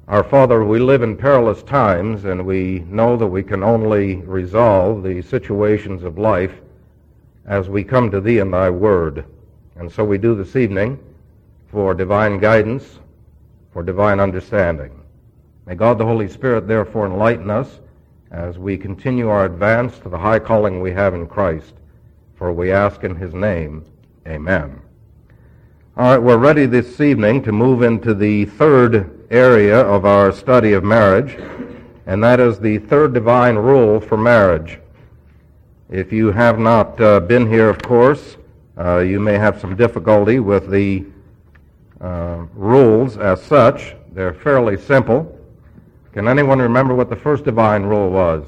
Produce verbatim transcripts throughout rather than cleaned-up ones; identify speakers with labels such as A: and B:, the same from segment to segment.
A: Our Father, we live in perilous times, and we know that we can only resolve the situations of life as we come to Thee in Thy Word. And so we do this evening for divine guidance, for divine understanding. May God the Holy Spirit therefore enlighten us as we continue our advance to the high calling we have in Christ. For we ask in His name, Amen. All right, we're ready this evening to move into the third area of our study of marriage, and that is the third divine rule for marriage. If you have not uh, been here, of course, uh, you may have some difficulty with the uh, rules as such. They're fairly simple. Can anyone remember what the first divine rule was?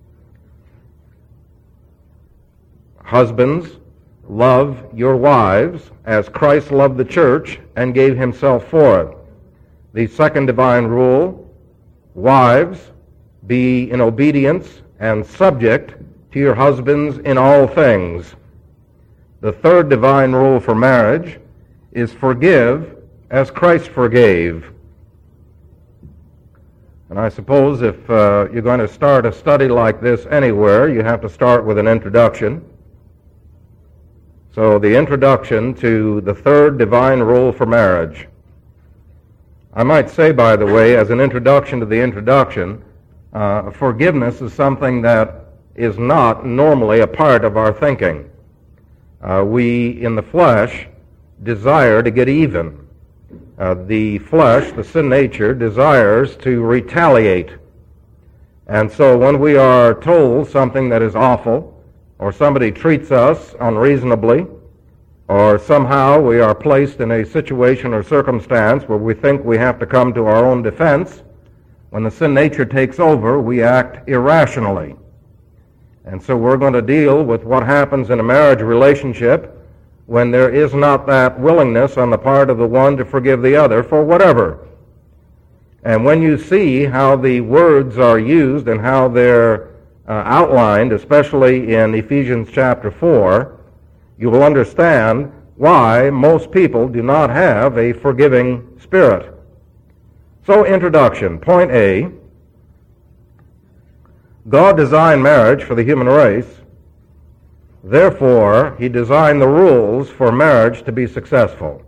A: Husbands, love your wives as Christ loved the church and gave himself for it. The second divine rule, wives, be in obedience and subject to your husbands in all things. The third divine rule for marriage is forgive as Christ forgave. And I suppose if uh, you're going to start a study like this anywhere, you have to start with an introduction. So the introduction to the third divine rule for marriage. I might say, by the way, as an introduction to the introduction, uh, forgiveness is something that is not normally a part of our thinking. Uh, we, in the flesh, desire to get even. Uh, the flesh, the sin nature, desires to retaliate. And so when we are told something that is awful, or somebody treats us unreasonably, or somehow we are placed in a situation or circumstance where we think we have to come to our own defense, when the sin nature takes over, we act irrationally. And so we're going to deal with what happens in a marriage relationship when there is not that willingness on the part of the one to forgive the other for whatever. And when you see how the words are used and how they're uh, outlined, especially in Ephesians chapter four, you will understand why most people do not have a forgiving spirit. So, introduction. Point A. God designed marriage for the human race. Therefore, He designed the rules for marriage to be successful.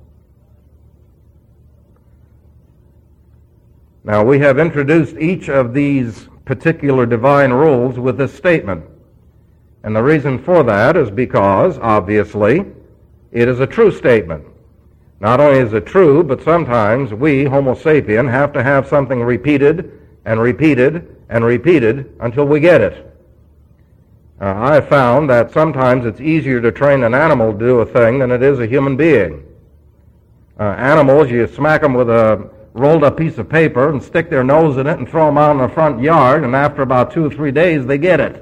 A: Now, we have introduced each of these particular divine rules with this statement. And the reason for that is because, obviously, it is a true statement. Not only is it true, but sometimes we, Homo sapien, have to have something repeated and repeated and repeated until we get it. Uh, I have found that sometimes it's easier to train an animal to do a thing than it is a human being. Uh, animals, you smack them with a rolled up piece of paper and stick their nose in it and throw them out in the front yard, and after about two or three days they get it.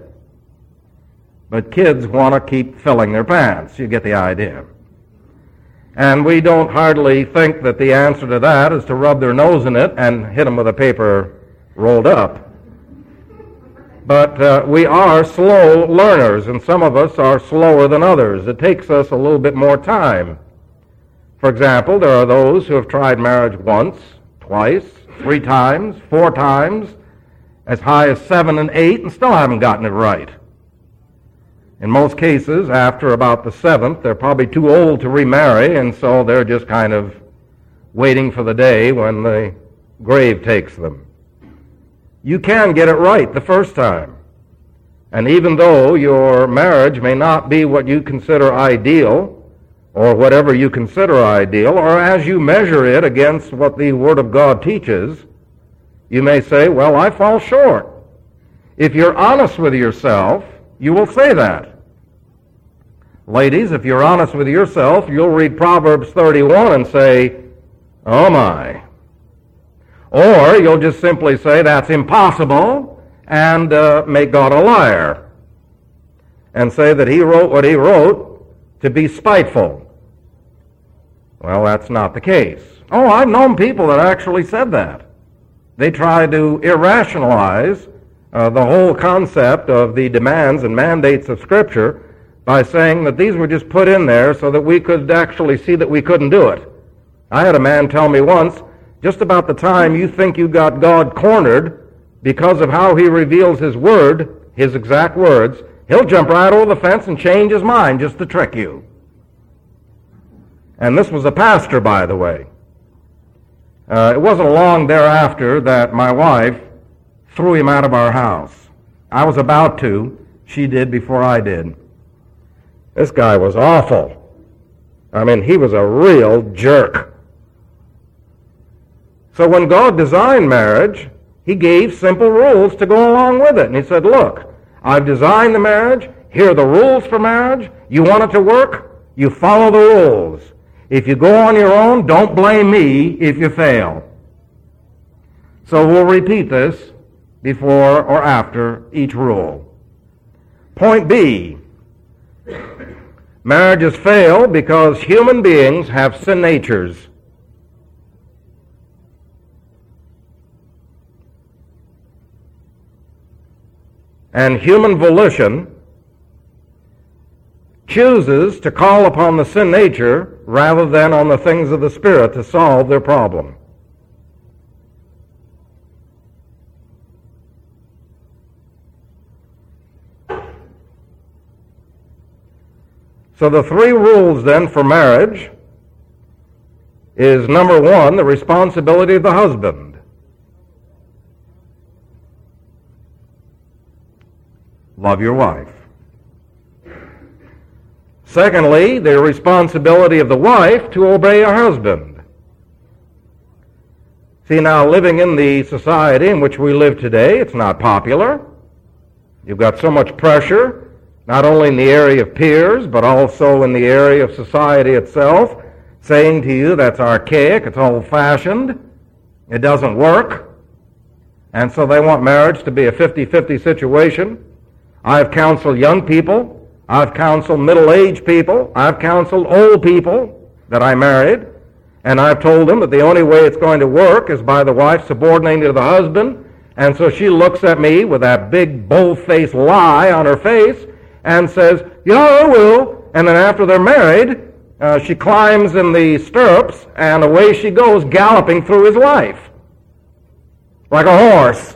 A: But kids want to keep filling their pants. You get the idea. And we don't hardly think that the answer to that is to rub their nose in it and hit them with a paper rolled up. But uh, we are slow learners, and some of us are slower than others. It takes us a little bit more time. For example, there are those who have tried marriage once, twice, three times, four times, as high as seven and eight, and still haven't gotten it right. In most cases, after about the seventh, they're probably too old to remarry, and so they're just kind of waiting for the day when the grave takes them. You can get it right the first time. And even though your marriage may not be what you consider ideal, or whatever you consider ideal, or as you measure it against what the Word of God teaches, you may say, well, I fall short. If you're honest with yourself, you will say that. Ladies, if you're honest with yourself, you'll read Proverbs thirty-one and say, oh my. Or you'll just simply say, that's impossible, and uh, make God a liar. And say that He wrote what He wrote to be spiteful. Well, that's not the case. Oh, I've known people that actually said that. They try to irrationalize Uh, the whole concept of the demands and mandates of Scripture by saying that these were just put in there so that we could actually see that we couldn't do it. I had a man tell me once, just about the time you think you got God cornered because of how he reveals his word, his exact words, he'll jump right over the fence and change his mind just to trick you. And this was a pastor, by the way. Uh, it wasn't long thereafter that my wife threw him out of our house. I was about to. She did before I did. This guy was awful. I mean, he was a real jerk. So when God designed marriage, he gave simple rules to go along with it. And he said, look, I've designed the marriage. Here are the rules for marriage. You want it to work? You follow the rules. If you go on your own, don't blame me if you fail. So we'll repeat this before or after each rule. Point B. Marriages fail because human beings have sin natures. And human volition chooses to call upon the sin nature rather than on the things of the Spirit to solve their problem. So the three rules then for marriage is, number one, the responsibility of the husband. Love your wife. Secondly, the responsibility of the wife to obey her husband. See, now, living in the society in which we live today, it's not popular. You've got so much pressure, not only in the area of peers, but also in the area of society itself, saying to you that's archaic, it's old-fashioned, it doesn't work, and so they want marriage to be a fifty-fifty situation. I've counseled young people, I've counseled middle-aged people, I've counseled old people that I married, and I've told them that the only way it's going to work is by the wife subordinating to the husband, and so she looks at me with that big bold-faced lie on her face and says, yeah, I will, and then after they're married, uh, she climbs in the stirrups, and away she goes galloping through his life like a horse.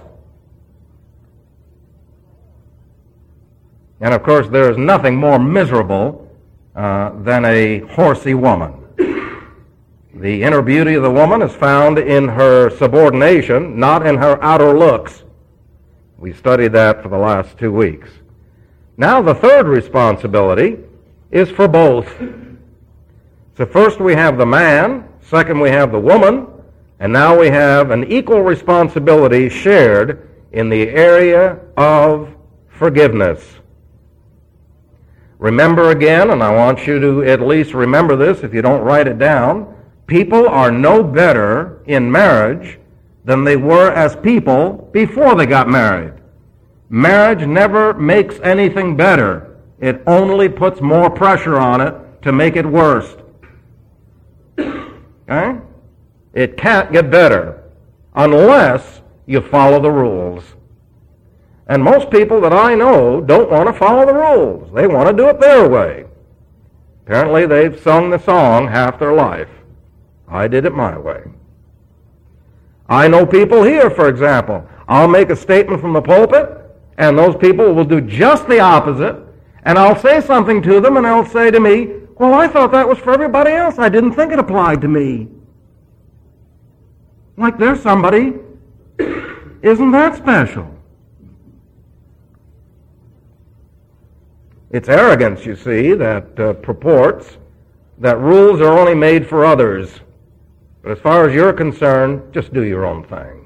A: And of course, there is nothing more miserable uh, than a horsey woman. The inner beauty of the woman is found in her subordination, not in her outer looks. We studied that for the last two weeks. Now the third responsibility is for both. So first we have the man, second we have the woman, and now we have an equal responsibility shared in the area of forgiveness. Remember again, and I want you to at least remember this if you don't write it down, people are no better in marriage than they were as people before they got married. Marriage never makes anything better. It only puts more pressure on it to make it worse. Okay? It can't get better unless you follow the rules. And most people that I know don't want to follow the rules. They want to do it their way. Apparently they've sung the song half their life. I did it my way. I know people here, for example. I'll make a statement from the pulpit, and those people will do just the opposite, and I'll say something to them, and they'll say to me, well, I thought that was for everybody else. I didn't think it applied to me. Like there's somebody, isn't that special? It's arrogance, you see, that uh, purports that rules are only made for others. But as far as you're concerned, just do your own thing.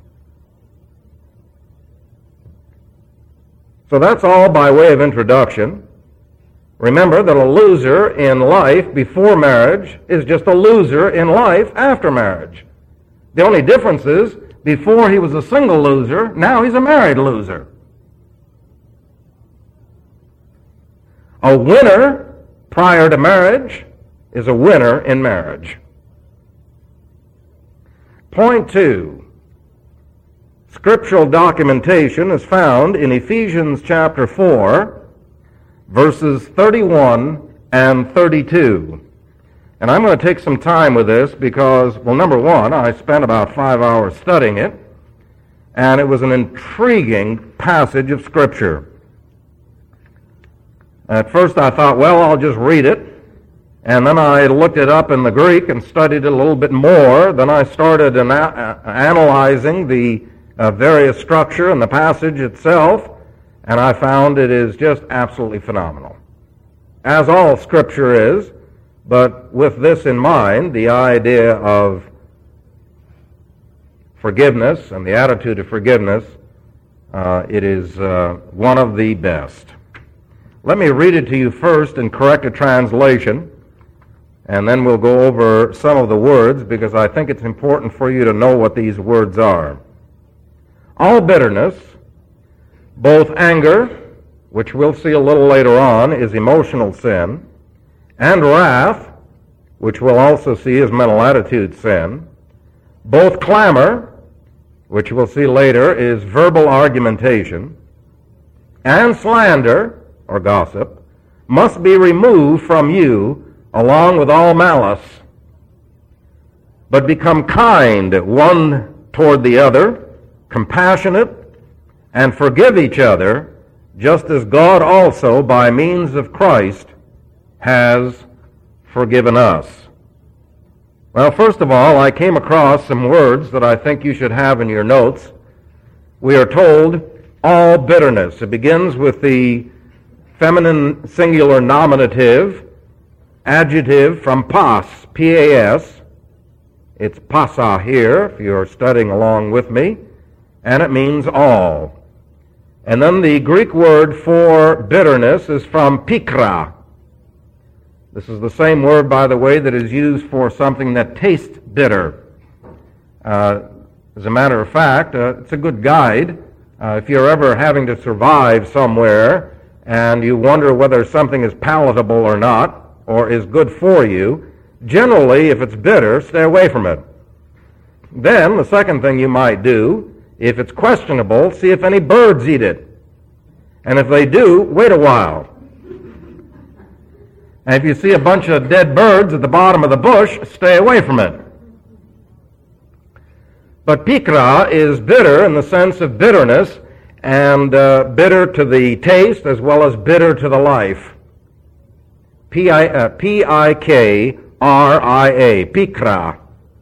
A: So that's all by way of introduction. Remember that a loser in life before marriage is just a loser in life after marriage. The only difference is, before he was a single loser, now he's a married loser. A winner prior to marriage is a winner in marriage. Point two. Scriptural documentation is found in Ephesians chapter four, verses thirty-one and thirty-two. And I'm going to take some time with this because, well, number one, I spent about five hours studying it, and it was an intriguing passage of Scripture. At first I thought, well, I'll just read it, and then I looked it up in the Greek and studied it a little bit more. Then I started ana- analyzing the uh, various structure and the passage itself, and I found it is just absolutely phenomenal, as all Scripture is. But with this in mind, the idea of forgiveness and the attitude of forgiveness, uh, it is uh, one of the best. Let me read it to you first in corrected translation, and then we'll go over some of the words because I think it's important for you to know what these words are. All bitterness, both anger, which we'll see a little later on, is emotional sin, and wrath, which we'll also see is mental attitude sin, both clamor, which we'll see later is verbal argumentation, and slander, or gossip, must be removed from you along with all malice. But become kind one toward the other, compassionate, and forgive each other, just as God also, by means of Christ, has forgiven us. Well, first of all, I came across some words that I think you should have in your notes. We are told all bitterness. It begins with the feminine singular nominative adjective from pas, P A S. It's pasa here, if you're studying along with me, and it means all. And then the Greek word for bitterness is from pikra. This is the same word, by the way, that is used for something that tastes bitter. Uh, as a matter of fact, uh, it's a good guide. Uh, if you're ever having to survive somewhere and you wonder whether something is palatable or not, or is good for you, generally, if it's bitter, stay away from it. Then, the second thing you might do, if it's questionable, see if any birds eat it. And if they do, wait a while. And if you see a bunch of dead birds at the bottom of the bush, stay away from it. But pikra is bitter in the sense of bitterness, and uh, bitter to the taste as well as bitter to the life. P I K R I A, pikra.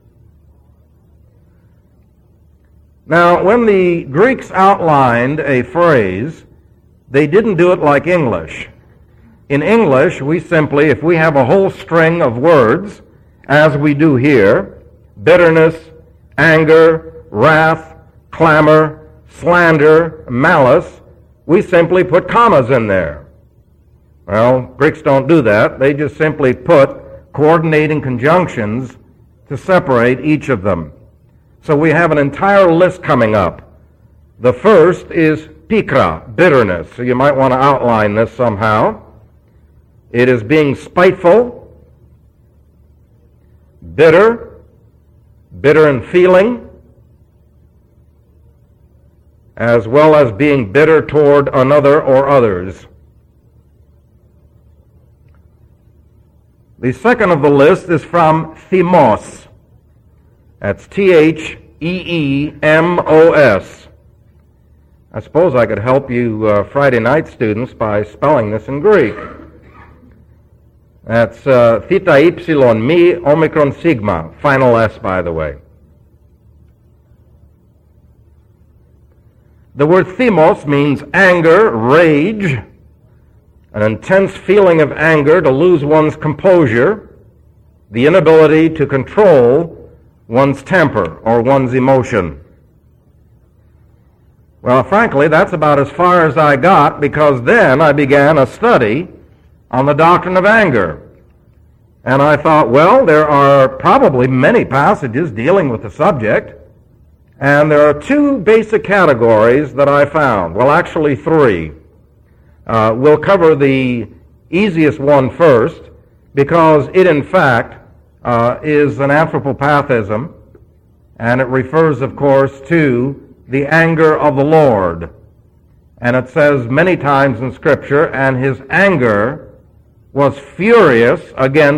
A: Now, when the Greeks outlined a phrase, they didn't do it like English. In English, we simply, if we have a whole string of words, as we do here, bitterness, anger, wrath, clamor, slander, malice, we simply put commas in there. Well, Greeks don't do that. They just simply put coordinating conjunctions to separate each of them. So we have an entire list coming up. The first is pikra, bitterness. So you might want to outline this somehow. It is being spiteful, bitter, bitter in feeling, as well as being bitter toward another or others. The second of the list is from themos. That's T H E E M O S. I suppose I could help you uh, Friday night students by spelling this in Greek. That's uh, theta ipsilon mi omicron sigma, final S, by the way. The word themos means anger, rage, an intense feeling of anger, to lose one's composure, the inability to control one's temper or one's emotion. Well, frankly, that's about as far as I got, because then I began a study on the doctrine of anger. And I thought, well, there are probably many passages dealing with the subject, and there are two basic categories that I found. Well, actually three. Uh, we'll cover the easiest one first, because it, in fact, uh, is an anthropopathism, and it refers, of course, to the anger of the Lord. And it says many times in Scripture, and his anger was furious against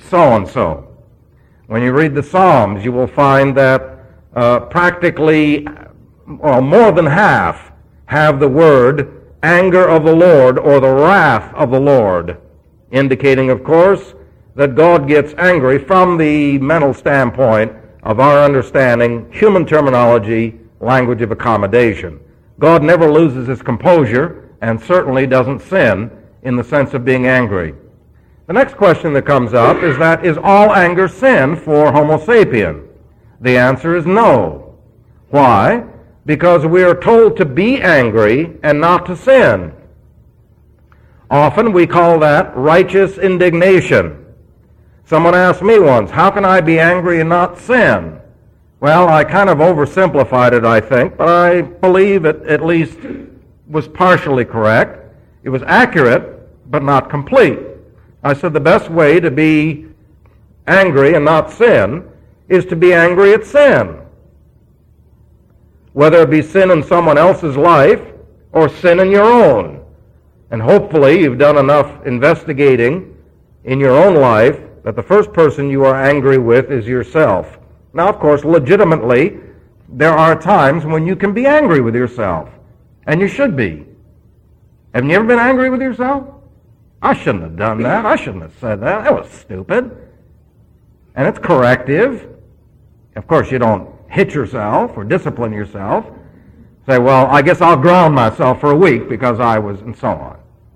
A: so-and-so. When you read the Psalms, you will find that uh, practically, well, more than half have the word anger of the Lord or the wrath of the Lord, indicating, of course, that God gets angry from the mental standpoint of our understanding, human terminology, language of accommodation. God never loses his composure and certainly doesn't sin in the sense of being angry. The next question that comes up is that, is all anger sin for Homo sapien? The answer is no. Why? Because we are told to be angry and not to sin. Often we call that righteous indignation. Someone asked me once, how can I be angry and not sin? Well, I kind of oversimplified it, I think, but I believe it at least was partially correct. It was accurate, but not complete. I said the best way to be angry and not sin is to be angry at sin. Whether it be sin in someone else's life or sin in your own. And hopefully you've done enough investigating in your own life that the first person you are angry with is yourself. Now, of course, legitimately, there are times when you can be angry with yourself. And you should be. Haven't you ever been angry with yourself? I shouldn't have done that. I shouldn't have said that. That was stupid. And it's corrective. Of course, you don't hit yourself or discipline yourself. Say, well, I guess I'll ground myself for a week because I was, and so on.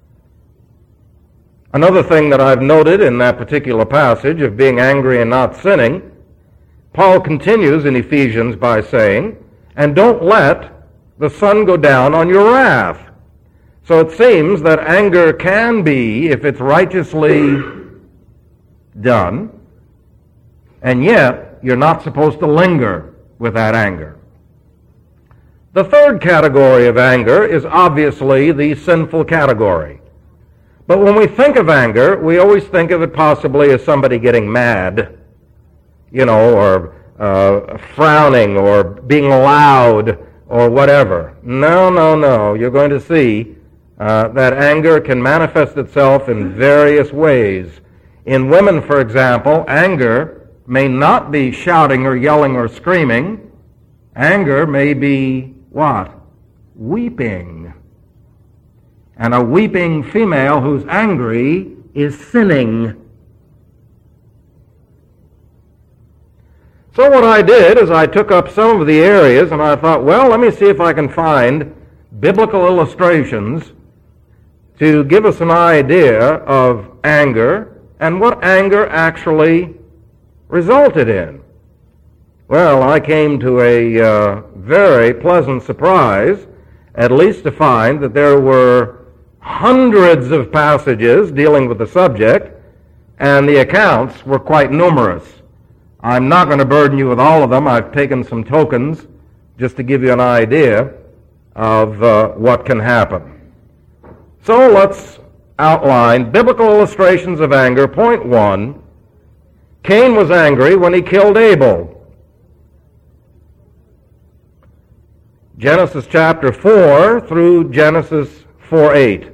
A: Another thing that I've noted in that particular passage of being angry and not sinning, Paul continues in Ephesians by saying, and don't let the sun go down on your wrath. So it seems that anger can be, if it's righteously done, and yet you're not supposed to linger with that anger. The third category of anger is obviously the sinful category. But when we think of anger, we always think of it possibly as somebody getting mad, you know, or uh, frowning, or being loud, or whatever. No, no, no. You're going to see uh, that anger can manifest itself in various ways. In women, for example, anger may not be shouting or yelling or screaming. Anger may be what? Weeping. And a weeping female who's angry is sinning. So what I did is I took up some of the areas and I thought, well, let me see if I can find biblical illustrations to give us an idea of anger and what anger actually resulted in. Well, I came to a uh, very pleasant surprise, at least to find that there were hundreds of passages dealing with the subject, and the accounts were quite numerous. I'm not going to burden you with all of them. I've taken some tokens just to give you an idea of uh, what can happen. So let's outline biblical illustrations of anger. Point one, Cain was angry when he killed Abel. Genesis chapter four through Genesis four eight.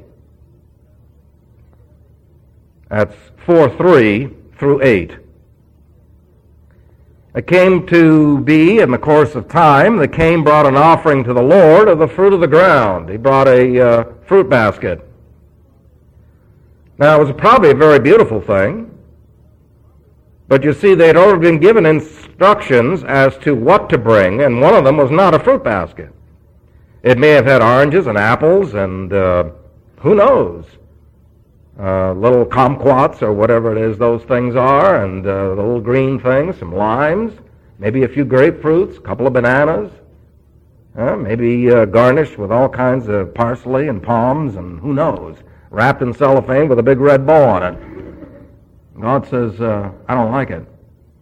A: That's four three through eight. It came to be, in the course of time, that Cain brought an offering to the Lord of the fruit of the ground. He brought a uh, fruit basket. Now, it was probably a very beautiful thing, but you see, they'd already been given instructions as to what to bring, and one of them was not a fruit basket. It may have had oranges and apples and uh, who knows, uh, little kumquats or whatever it is those things are, and uh, the little green things, some limes, maybe a few grapefruits, a couple of bananas, uh, maybe uh, garnished with all kinds of parsley and palms and who knows, wrapped in cellophane with a big red bow on it. God says, uh, I don't like it.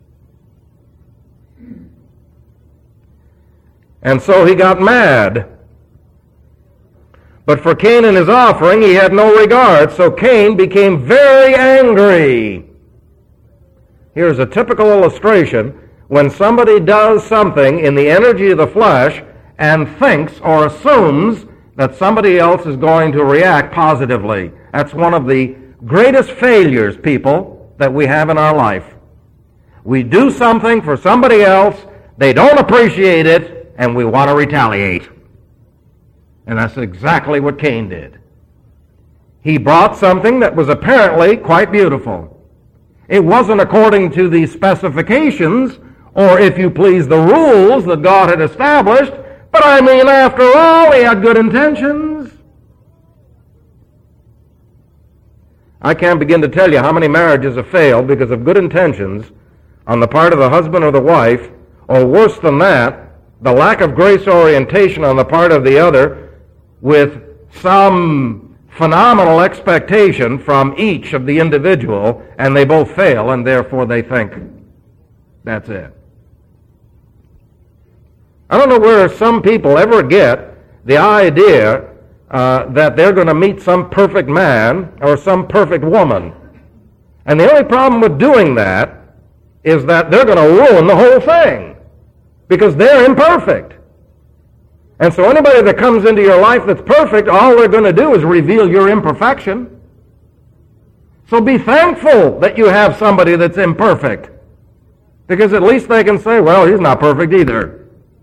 A: And so he got mad. But for Cain and his offering, he had no regard, so Cain became very angry. Here's a typical illustration. When somebody does something in the energy of the flesh and thinks or assumes that somebody else is going to react positively. That's one of the greatest failures, people, that we have in our life. We do something for somebody else, they don't appreciate it, and we want to retaliate. And that's exactly what Cain did. He brought something that was apparently quite beautiful. It wasn't according to the specifications, or if you please, the rules that God had established, but I mean, after all, he had good intentions. I can't begin to tell you how many marriages have failed because of good intentions on the part of the husband or the wife, or worse than that, the lack of grace orientation on the part of the other with some phenomenal expectation from each of the individual, and they both fail, and therefore they think, that's it. I don't know where some people ever get the idea uh, that they're going to meet some perfect man or some perfect woman. And the only problem with doing that is that they're going to ruin the whole thing because they're imperfect. And so anybody that comes into your life that's perfect, all they're going to do is reveal your imperfection. So be thankful that you have somebody that's imperfect, because at least they can say, well, he's not perfect either.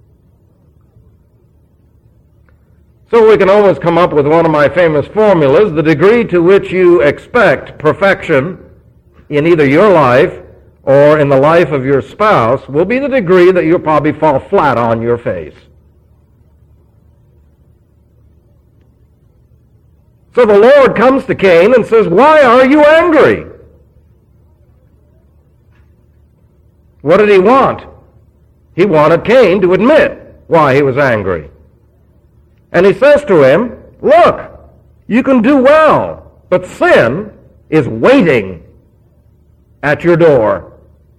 A: So we can always come up with one of my famous formulas: the degree to which you expect perfection in either your life or in the life of your spouse will be the degree that you'll probably fall flat on your face. So the Lord comes to Cain and says, why are you angry? What did he want? He wanted Cain to admit why he was angry. And he says to him, look, you can do well, but sin is waiting at your door.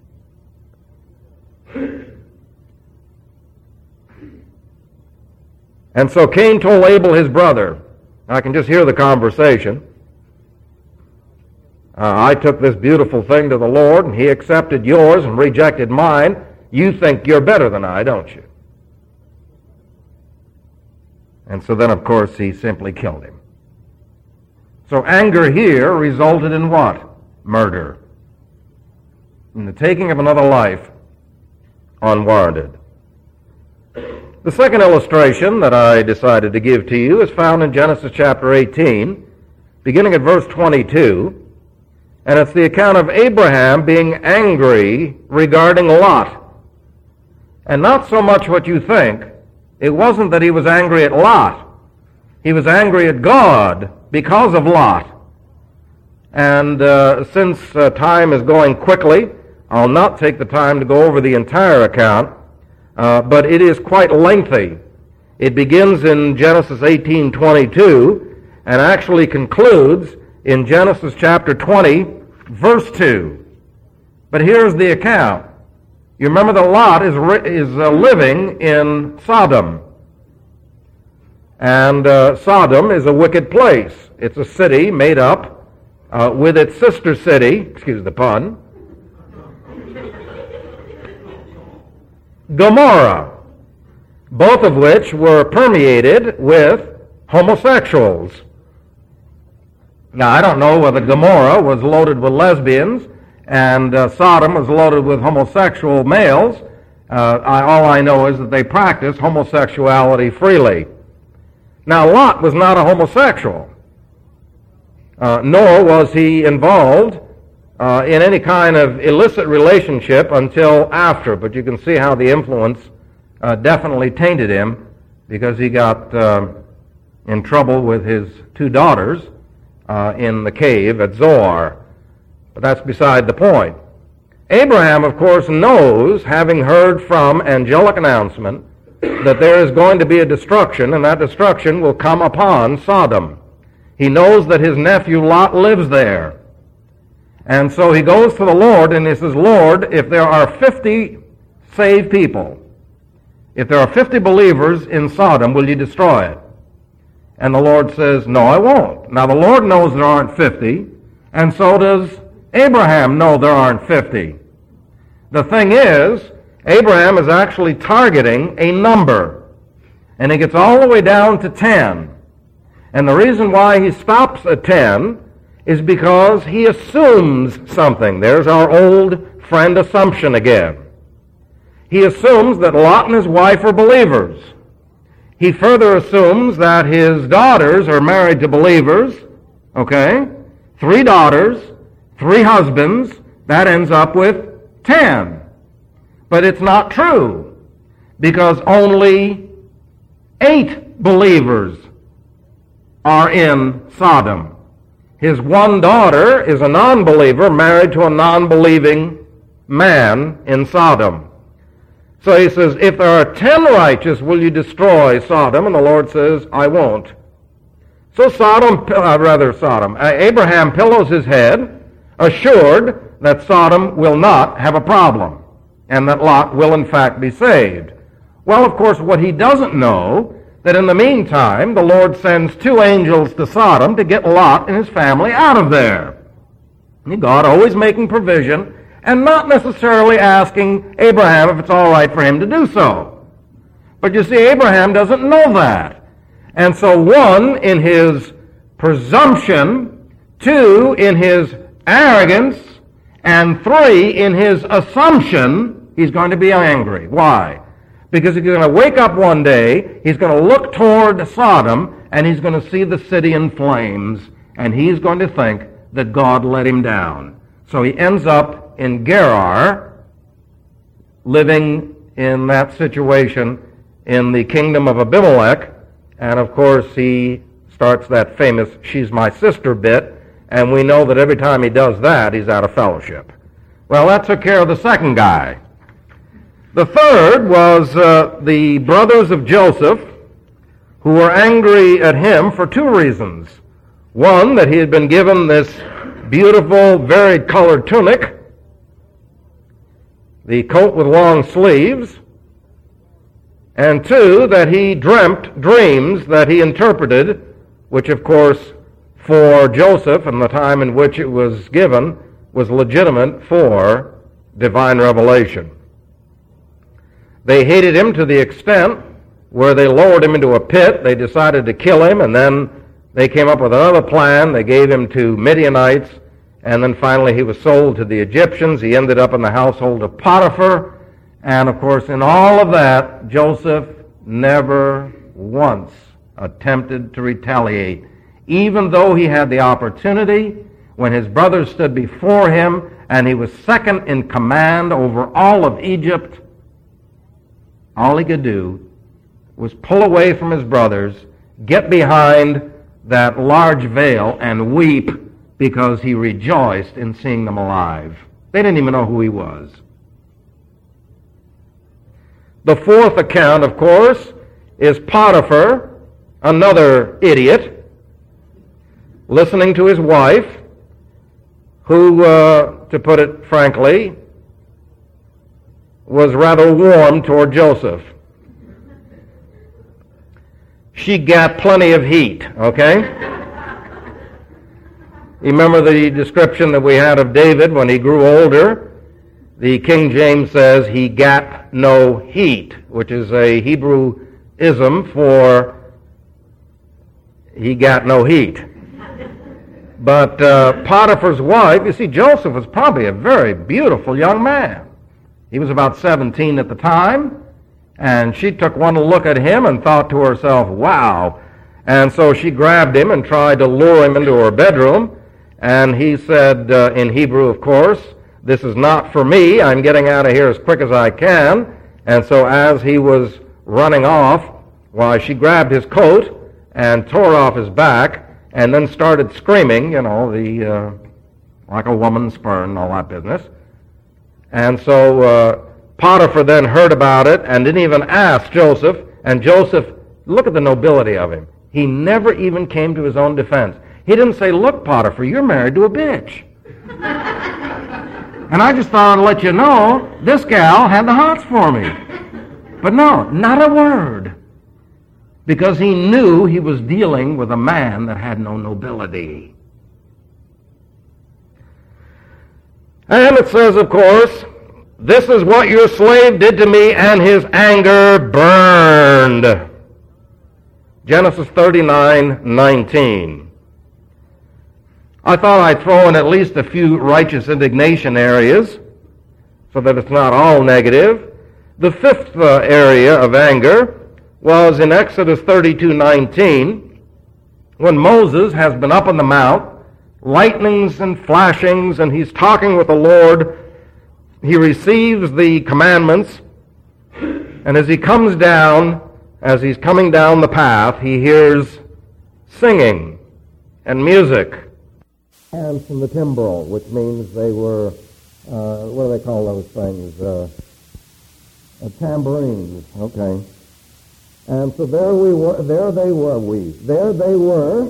A: And so Cain told Abel his brother, I can just hear the conversation. Uh, I took this beautiful thing to the Lord, and he accepted yours and rejected mine. You think you're better than I, don't you? And so then, of course, he simply killed him. So anger here resulted in what? Murder. In the taking of another life, unwarranted. The second illustration that I decided to give to you is found in Genesis chapter eighteen, beginning at verse twenty-two, and it's the account of Abraham being angry regarding Lot. And not so much what you think. It wasn't that he was angry at Lot. He was angry at God because of Lot. And uh, since uh, time is going quickly, I'll not take the time to go over the entire account, uh, but it is quite lengthy. It begins in Genesis eighteen twenty-two and actually concludes in Genesis chapter twenty, verse two. But here's the account. You remember that Lot is, is uh, living in Sodom. And uh, Sodom is a wicked place. It's a city made up uh, with its sister city, excuse the pun, Gomorrah, both of which were permeated with homosexuals. Now, I don't know whether Gomorrah was loaded with lesbians and uh, Sodom was loaded with homosexual males. Uh, I, all I know is that they practiced homosexuality freely. Now, Lot was not a homosexual, uh, nor was he involved uh, in any kind of illicit relationship until after, but you can see how the influence uh, definitely tainted him, because he got uh, in trouble with his two daughters uh, in the cave at Zoar. But that's beside the point. Abraham, of course, knows, having heard from angelic announcement, that there is going to be a destruction, and that destruction will come upon Sodom. He knows that his nephew Lot lives there. And so he goes to the Lord and he says, Lord, if there are fifty saved people, if there are fifty believers in Sodom, will you destroy it? And the Lord says, no, I won't. Now the Lord knows there aren't fifty, and so does Abraham know there aren't fifty. The thing is, Abraham is actually targeting a number, and he gets all the way down to ten. And the reason why he stops at ten is because he assumes something. There's our old friend assumption again. He assumes that Lot and his wife are believers. He further assumes that his daughters are married to believers. Okay? Three daughters, three husbands, that ends up with ten. But it's not true, because only eight believers are in Sodom. His one daughter is a non-believer married to a non-believing man in Sodom. So he says, if there are ten righteous, will you destroy Sodom? And the Lord says, I won't. So Sodom, uh, rather Sodom, uh, Abraham pillows his head, assured that Sodom will not have a problem, and that Lot will in fact be saved. Well, of course, what he doesn't know, that in the meantime, the Lord sends two angels to Sodom to get Lot and his family out of there. God always making provision, and not necessarily asking Abraham if it's all right for him to do so. But you see, Abraham doesn't know that. And so one, in his presumption, two, in his arrogance, and three, in his assumption, he's going to be angry. Why? Because he's going to wake up one day, he's going to look toward Sodom, and he's going to see the city in flames, and he's going to think that God let him down. So he ends up in Gerar, living in that situation in the kingdom of Abimelech, and of course he starts that famous she's my sister bit, and we know that every time he does that, he's out of fellowship. Well, that took care of the second guy. The third was uh, the brothers of Joseph, who were angry at him for two reasons. One, that he had been given this beautiful, varied colored tunic, the coat with long sleeves, and two, that he dreamt dreams that he interpreted, which of course for Joseph and the time in which it was given was legitimate for divine revelation. They hated him to the extent where they lowered him into a pit. They decided to kill him, and then they came up with another plan. They gave him to Midianites, and then finally he was sold to the Egyptians. He ended up in the household of Potiphar. And of course, in all of that, Joseph never once attempted to retaliate, even though he had the opportunity when his brothers stood before him and he was second in command over all of Egypt. All he could do was pull away from his brothers, get behind that large veil, and weep because he rejoiced in seeing them alive. They didn't even know who he was. The fourth account, of course, is Potiphar, another idiot, listening to his wife, who, uh, to put it frankly, was rather warm toward Joseph. She got plenty of heat, okay? You remember the description that we had of David when he grew older? The King James says he got no heat, which is a Hebrewism for he got no heat. But uh, Potiphar's wife, you see, Joseph was probably a very beautiful young man. He was about seventeen at the time, and she took one look at him and thought to herself, wow. And so she grabbed him and tried to lure him into her bedroom, and he said, uh, in Hebrew, of course, this is not for me. I'm getting out of here as quick as I can. And so as he was running off, why, she grabbed his coat and tore off his back and then started screaming, you know, the uh, like a woman spurned, all that business. And so uh, Potiphar then heard about it and didn't even ask Joseph. And Joseph, look at the nobility of him. He never even came to his own defense. He didn't say, look, Potiphar, you're married to a bitch. And I just thought I'd let you know, this gal had the hots for me. But no, not a word. Because he knew he was dealing with a man that had no nobility. And it says, of course, this is what your slave did to me, and his anger burned. Genesis thirty-nine nineteen. I thought I'd throw in at least a few righteous indignation areas so that it's not all negative. The fifth uh, area of anger was in Exodus thirty-two nineteen, when Moses has been up on the mount, lightnings and flashings, and he's talking with the Lord. He receives the commandments, and as he comes down, as he's coming down the path, he hears singing and music. Hands from the timbrel, which means they were, uh, what do they call those things? Uh, uh, tambourines, okay. And so there we were, there they were, we, there they were,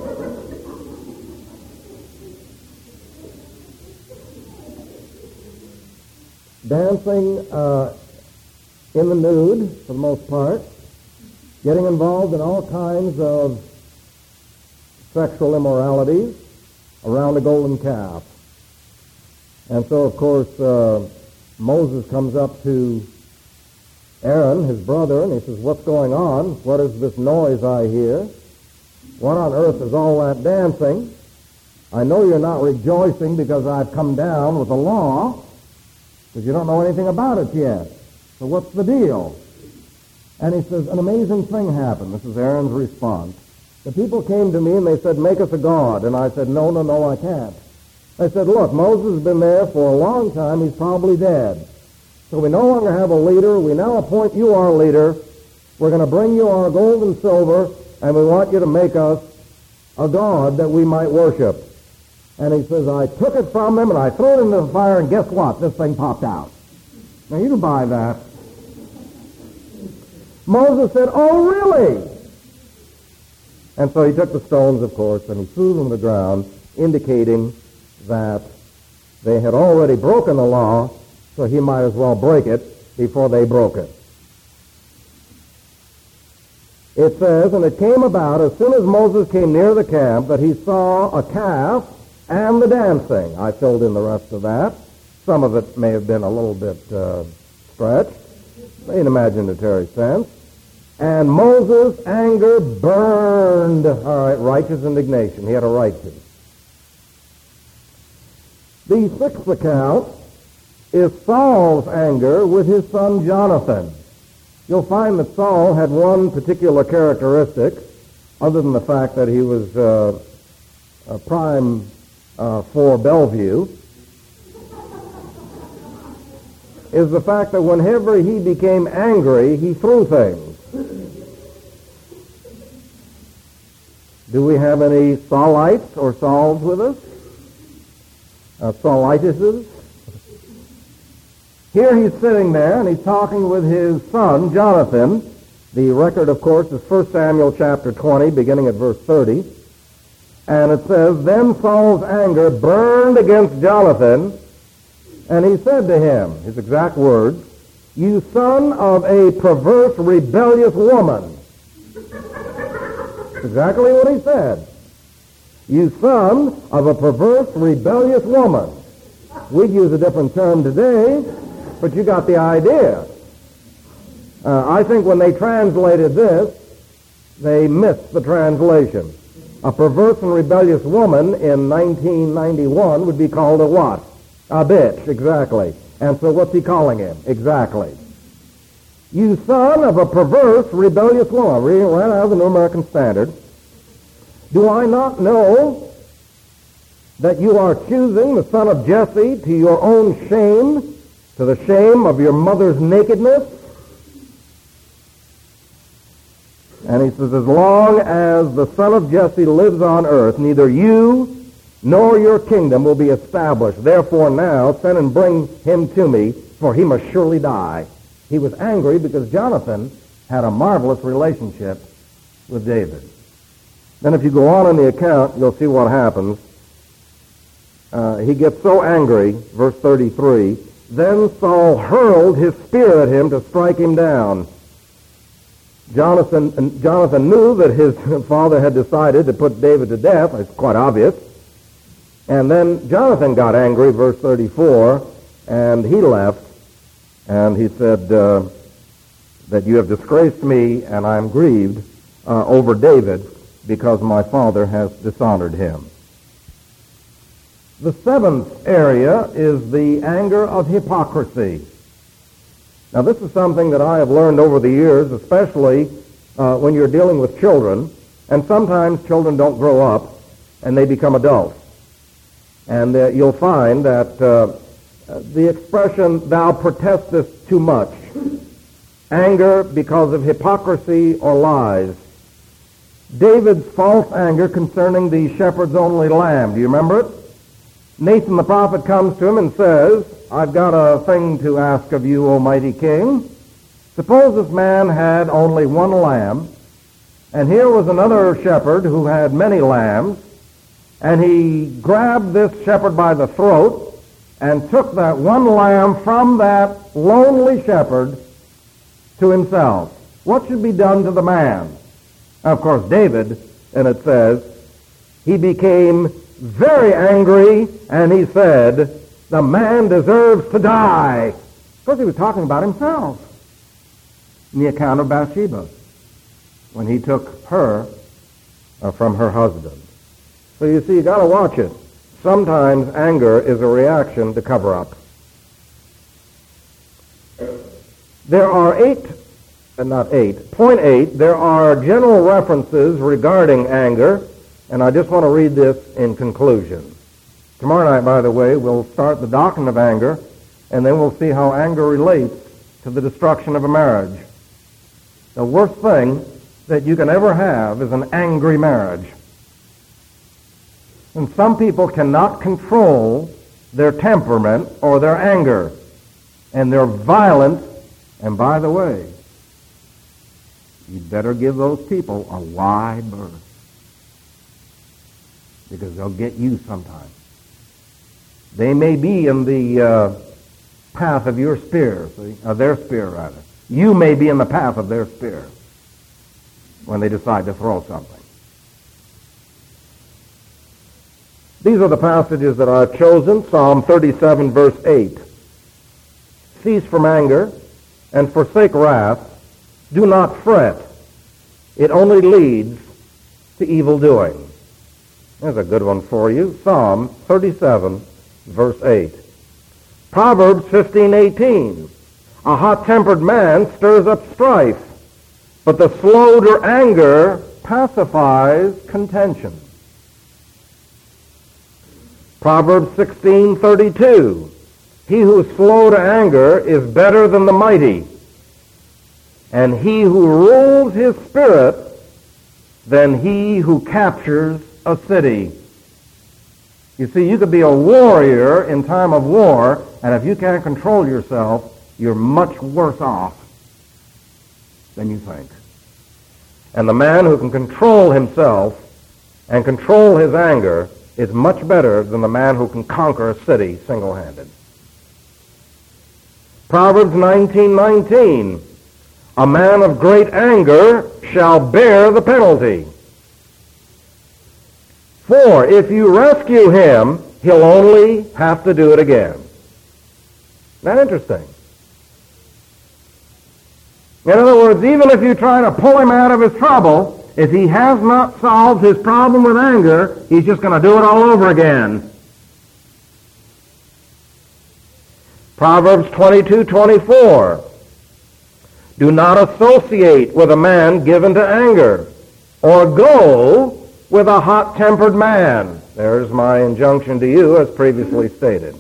A: dancing uh, in the nude, for the most part, getting involved in all kinds of sexual immoralities around a golden calf. And so, of course, uh, Moses comes up to Aaron, his brother, and he says, "What's going on? What is this noise I hear? What on earth is all that dancing? I know you're not rejoicing because I've come down with the law, because you don't know anything about it yet. So what's the deal?" And he says, "An amazing thing happened." This is Aaron's response. "The people came to me and they said, 'Make us a god.' And I said, 'No, no, no, I can't.' They said, 'Look, Moses has been there for a long time. He's probably dead. So we no longer have a leader. We now appoint you our leader. We're going to bring you our gold and silver, and we want you to make us a god that we might worship.' And he says, I took it from them, and I threw it into the fire, and guess what? This thing popped out." Now, you can buy that. Moses said, "Oh, really?" And so he took the stones, of course, and he threw them to the ground, indicating that they had already broken the law, so he might as well break it before they broke it. It says, "And it came about as soon as Moses came near the camp that he saw a calf and the dancing." I filled in the rest of that. Some of it may have been a little bit uh, stretched in imaginary sense. "And Moses' anger burned." All right, righteous indignation. He had a right to. The sixth account is Saul's anger with his son Jonathan. You'll find that Saul had one particular characteristic, other than the fact that he was uh, a prime uh, for Bellevue, is the fact that whenever he became angry, he threw things. Do we have any Saulites or Sauls with us? Uh, Saulitises? Here he's sitting there, and he's talking with his son, Jonathan. The record, of course, is First Samuel chapter twenty, beginning at verse thirty. And it says, "Then Saul's anger burned against Jonathan, and he said to him," his exact words, "You son of a perverse, rebellious woman." That's exactly what he said. "You son of a perverse, rebellious woman." We'd use a different term today, but you got the idea. Uh, I think when they translated this, they missed the translation. A perverse and rebellious woman in nineteen ninety-one would be called a what? A bitch, exactly. And so what's he calling him? Exactly. "You son of a perverse, rebellious woman." Reading right out of the New American Standard. "Do I not know that you are choosing the son of Jesse to your own shame, to the shame of your mother's nakedness?" And he says, "As long as the son of Jesse lives on earth, neither you nor your kingdom will be established. Therefore now send and bring him to me, for he must surely die." He was angry because Jonathan had a marvelous relationship with David. Then if you go on in the account, you'll see what happens. Uh, he gets so angry, verse thirty-three, "Then Saul hurled his spear at him to strike him down." Jonathan, Jonathan knew that his father had decided to put David to death. It's quite obvious. And then Jonathan got angry, verse thirty-four, and he left, and he said uh, that you have disgraced me, and I am grieved uh, over David because my father has dishonored him. The seventh area is the anger of hypocrisy. Now, this is something that I have learned over the years, especially uh, when you're dealing with children, and sometimes children don't grow up and they become adults. And uh, you'll find that uh, the expression, thou protestest too much, anger because of hypocrisy or lies. David's false anger concerning the shepherd's only lamb, do you remember it? Nathan the prophet comes to him and says, I've got a thing to ask of you, O mighty king. Suppose this man had only one lamb, and here was another shepherd who had many lambs, and he grabbed this shepherd by the throat and took that one lamb from that lonely shepherd to himself. What should be done to the man? Now, of course, David, and it says, he became very angry, and he said, the man deserves to die. Of course, he was talking about himself in the account of Bathsheba, when he took her uh, from her husband. So you see, you got to watch it. Sometimes anger is a reaction to cover up. There are eight, uh, not eight, point eight, there are general references regarding anger, and I just want to read this in conclusion. Tomorrow night, by the way, we'll start the doctrine of anger, and then we'll see how anger relates to the destruction of a marriage. The worst thing that you can ever have is an angry marriage. And some people cannot control their temperament or their anger, and they're violent. And by the way, you'd better give those people a wide berth, because they'll get you sometime. They may be in the uh, path of your spear, see, of their spear rather. You may be in the path of their spear when they decide to throw something. These are the passages that I've chosen. Psalm thirty-seven, verse eight. Cease from anger and forsake wrath. Do not fret. It only leads to evil doing. There's a good one for you. Psalm thirty-seven, verse eight. Proverbs fifteen, eighteen. A hot-tempered man stirs up strife, but the slow to anger pacifies contention. Proverbs sixteen, thirty-two. He who is slow to anger is better than the mighty, and he who rules his spirit than he who captures a city. You see, you could be a warrior in time of war, and if you can't control yourself, you're much worse off than you think. And the man who can control himself and control his anger is much better than the man who can conquer a city single-handed. Proverbs nineteen, nineteen. A man of great anger shall bear the penalty. For if you rescue him, he'll only have to do it again. Isn't that interesting? In other words, even if you try to pull him out of his trouble, if he has not solved his problem with anger, he's just going to do it all over again. Proverbs twenty-two, twenty-four. Do not associate with a man given to anger, or go with a hot-tempered man. There's my injunction to you, as previously stated.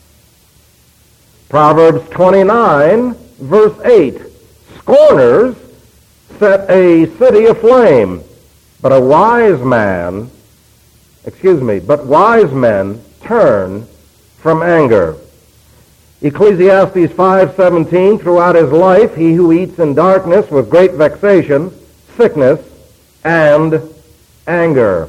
A: Proverbs twenty-nine, verse eight. Scorners set a city aflame, but a wise man, excuse me, but wise men turn from anger. Ecclesiastes five seventeen, throughout his life, he who eats in darkness with great vexation, sickness, and anger.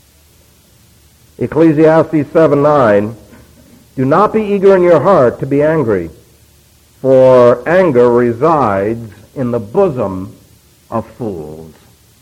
A: Ecclesiastes seven nine, do not be eager in your heart to be angry, for anger resides in the bosom of fools.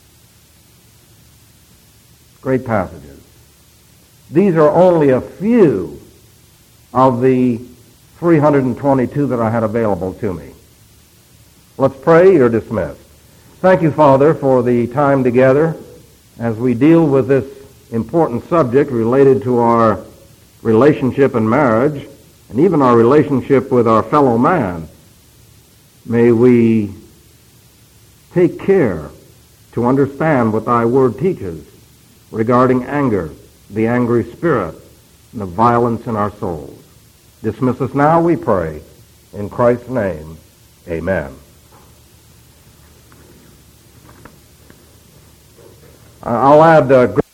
A: Great passages. These are only a few of the three hundred twenty-two that I had available to me. Let's pray. You're dismissed. Thank you, Father, for the time together as we deal with this important subject related to our relationship in marriage, and even our relationship with our fellow man, may we take care to understand what thy word teaches regarding anger, the angry spirit, and the violence in our souls. Dismiss us now, we pray. In Christ's name, amen. I'll add... Uh,